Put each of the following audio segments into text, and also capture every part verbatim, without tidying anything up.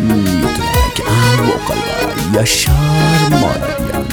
Mütləq ən vokalda Yaşar Maradian.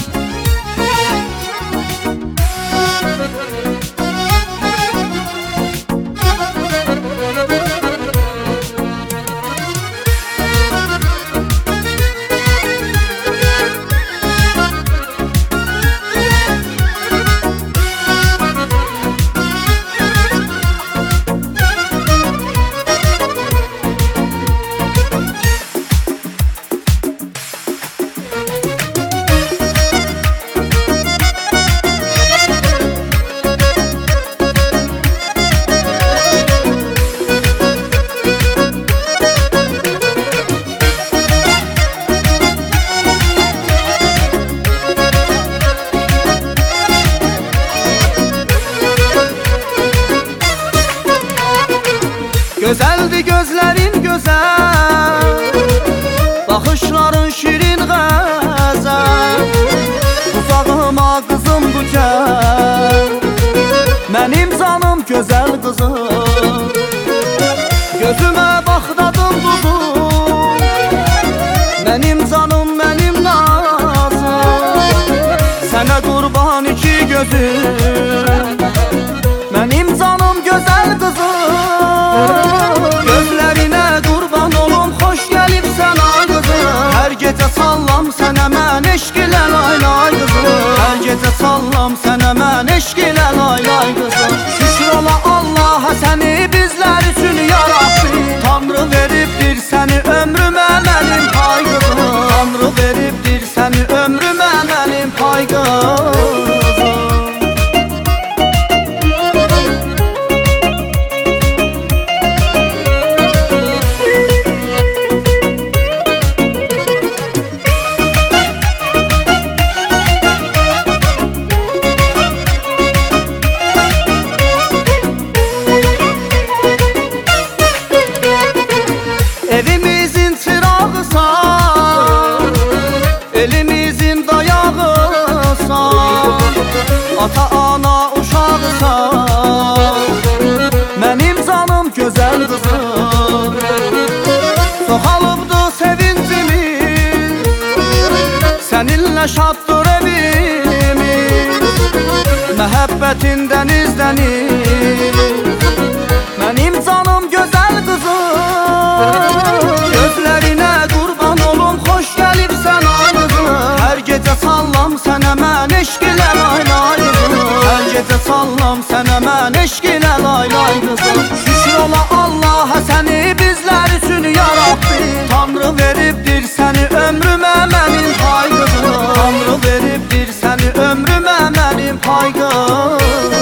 Gözəldi gözlərin gözəl, baxışların şirin qəzəl. Uzağıma qızım bu gəl, mənim canım gözəl qızım. Gözümə bax dadım dudum, mənim canım mənim nazım. Sənə qurban iki gözüm, mənim canım gözəl qızım. Gözlərinə qurban olum, xoş gəlibsən ay qızım. Hər gecə sallam sənə mən eşq ilə lay lay qızım. Hər gecə sallam sənə mən eşq ilə lay lay qızım. Şükür ola Allaha səni bizlər üçün yarattı. Tanrı veribdir səni ömrümə mənim pay qızım. Tanrı veribdir səni ömrümə mənim pay qızım. Evimizin çırağısan, elimizin dayağısan. Ata ana uşağısan, mənim canım gözəl qızım. Çoxalıbdı sevincimiz, səninlə şaddır evimiz. Məhəbbətin dənizlənir, mənim canım gözəl qızım. Gözlərinə qurban olum, xoş gəlibsən ay qızım. Hər gecə sallam sənə mən eşq ilə lay lay qızım. Hər gecə sallam sənə mən eşq ilə lay lay qızım. Şükür ola Allaha səni bizlər üçün yarattı. Tanrı veribdir səni ömrümə mənim pay qızım. Tanrı veribdir səni ömrümə mənim pay qızım.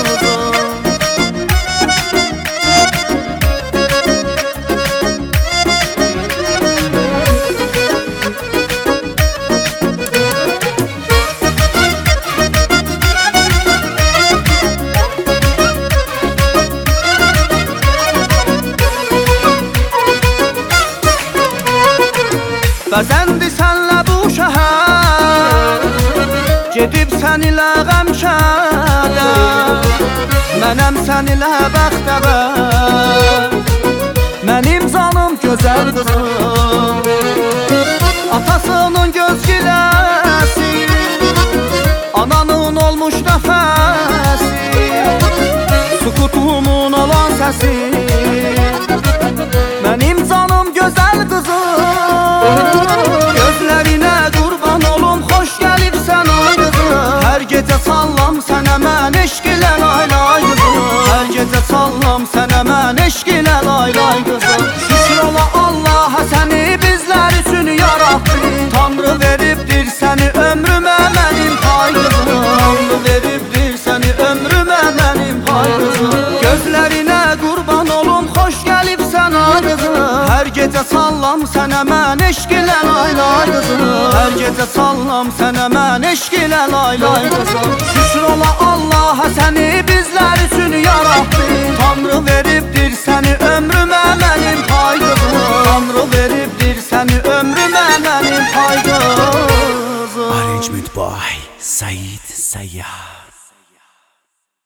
Bəzəndi sənlə bu şəhər, gedib sən ilə qəmşədə. Mənəm sən ilə bəxtəvər, mənim canım gözəl qızım. Atasının göz giləsi, ananın olmuş nəfəsi. Sukutumun olan səsi, mənim canım gözəl qızım. Gözlərinə qurban olum, xoş gəlibsən ay qızım. Hər gecə sallam sənə mən eşq ilə lay lay qızım. Hər gecə sallam sənə mən eşq ilə lay lay qızım. Şükür ola Allaha səni bizlər üçün yarattı. Tanrı veribdir səni ömrümə mənim pay qızım. Tanrı veribdir səni ömrümə mənim pay qızım. Gözlərinə qurban olum, xoş gəlibsən ay qızım. Hər gecə sallam sənə mən eşq ilə lay lay qızım. Hər gecə sallam sənə mən eşq ilə lay lay qızım. Şükür ola Allaha səni bizlər üçün